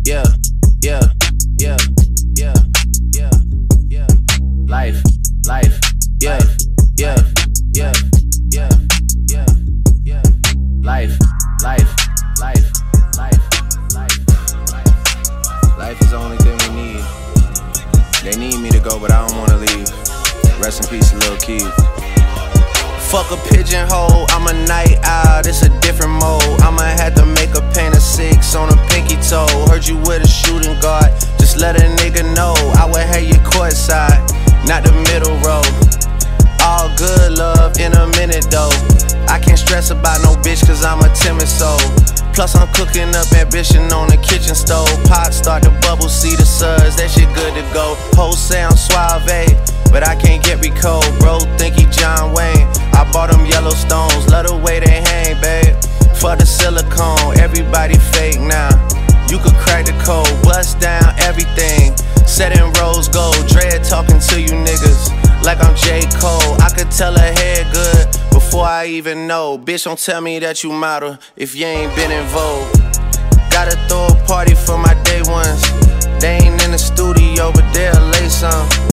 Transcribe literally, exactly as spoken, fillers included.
yeah, yeah, yeah, yeah, yeah, yeah. Life, life, yeah, yeah, yeah, yeah, yeah, yeah. Life, life, life, life, life, life. Life is the only thing we need. They need me to go, but I don't wanna leave. Rest in peace, Lil Keith. Fuck a pigeonhole, I'm a night owl, it's a different mode. I'ma have to make a paint of six on a pinky toe. Heard you with a shooting guard, just let a nigga know. I would have you courtside, not the middle row. All good love in a minute though. I can't stress about no bitch cause I'm a timid soul. Plus I'm cooking up ambition on the kitchen stove. Pot start to bubble, see the suds, that shit good to go. Whole sound suave, but I can't get recalled. Bro think he John Wayne, I bought them Yellowstones. Love the way they hang, babe, for the silicone. Everybody fake now, you could crack the code. Bust down everything, set in rose gold. Dread talking to you niggas like I'm J. Cole. I could tell her head good before I even know. Bitch, don't tell me that you model if you ain't been in vogue. Gotta throw a party for my day ones. They ain't in the studio, but they'll lay some.